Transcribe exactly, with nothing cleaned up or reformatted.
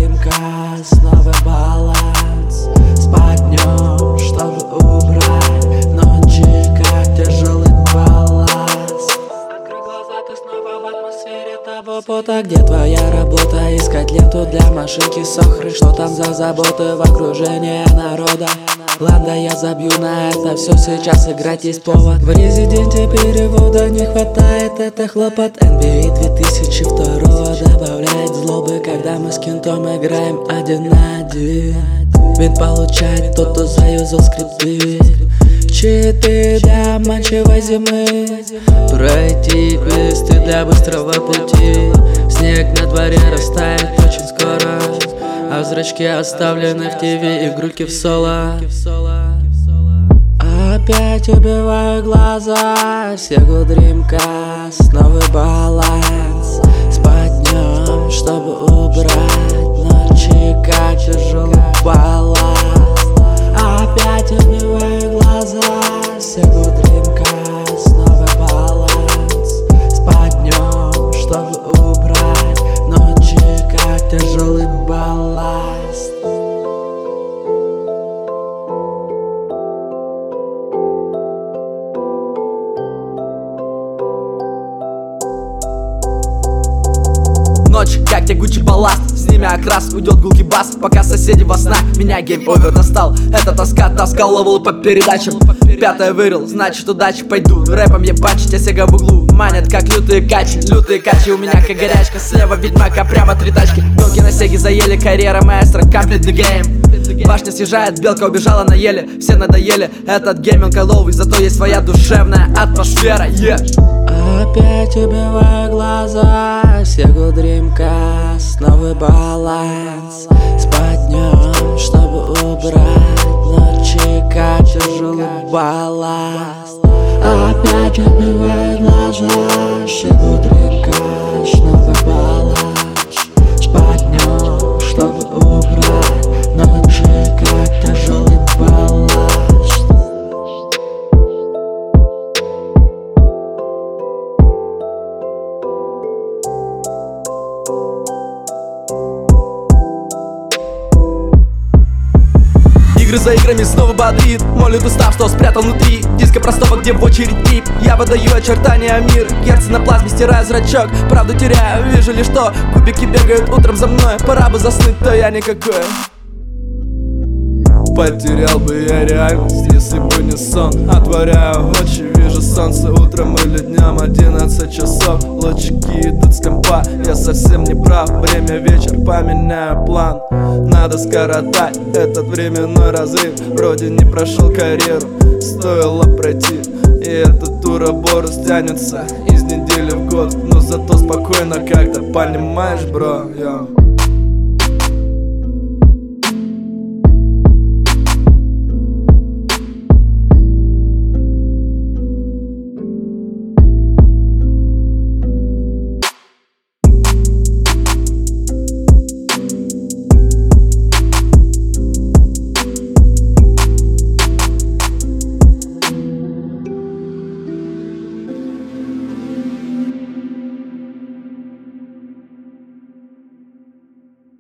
Dreamcast, новый баланс. Спать днем, чтобы убрать ночи, как тяжелый балласт. Открой глаза, ты снова в атмосфере того пота. Где твоя работа? Искать ленту для машинки с охрой. Что там за заботы в окружении народа? Ладно, я забью на это все, сейчас играть есть повод. В резиденте перевода не хватает, это хлопот. эн би эй две тысячи второй добавляет злобы, когда мы с кентом играем один на один. Вин получает тот, кто заюзал скрипты. Читы для обманчивой зимы. Пройти квесты для быстрого пути. Снег на дворе растает очень скоро, а в зрачке оставлены в ТВ игрульки в соло. Опять убиваю глаза, Sega Dreamcast, новый баланс. Спать днем, чтобы убрать ночи, как тяжелый балласт. Опять убиваю глаза, Sega Dreamcast, новый баланс. Спать днем, чтобы убрать ночи, как тяжелый балласт. Ночь, как тягучий балласт, сними окрас, уйдет гулкий бас. Пока соседи во снах, меня гейм-овер достал. Это тоска, таскал ловил по передачам. Пятое вырыл, значит удачи, пойду рэпом ебачить, а Сега в углу манят, как лютые качи. Лютые качи, у меня как горячка. Слева ведьмака, прямо три тачки. Ноги на Сеге заели, карьера маэстро, complete the game. Башня съезжает, белка убежала на еле. Все надоели, этот гейминг ловый, зато есть своя душевная атмосфера, yeah. Опять убиваю глаза, Sega Dreamcast, новый баланс. Спать днем, чтобы убрать ночи, как тяжелый балласт. Опять убиваю глаза, Sega Dreamcast, новый баланс. Спать днем, чтобы убрать ночи, как тяжелый балласт. Игры за играми снова бодрит, молит устав, что спрятал внутри. Диско простого, где в очередь тип. Я выдаю очертания мира, герцы на плазме стираю зрачок. Правду теряю, вижу лишь что кубики бегают утром за мной. Пора бы заснуть, то я никакой. Потерял бы я реальность, если бы не сон. Отворяю очи, вижу солнце утром или днем. Одиннадцать часов, лучики идут с компа. Я совсем не прав, время вечер, поменяю план. Надо скоротать этот временной разрыв. Вроде не прошел карьеру, стоило пройти. И этот уроборус тянется из недели в год. Но зато спокойно как-то, понимаешь, бро, йо.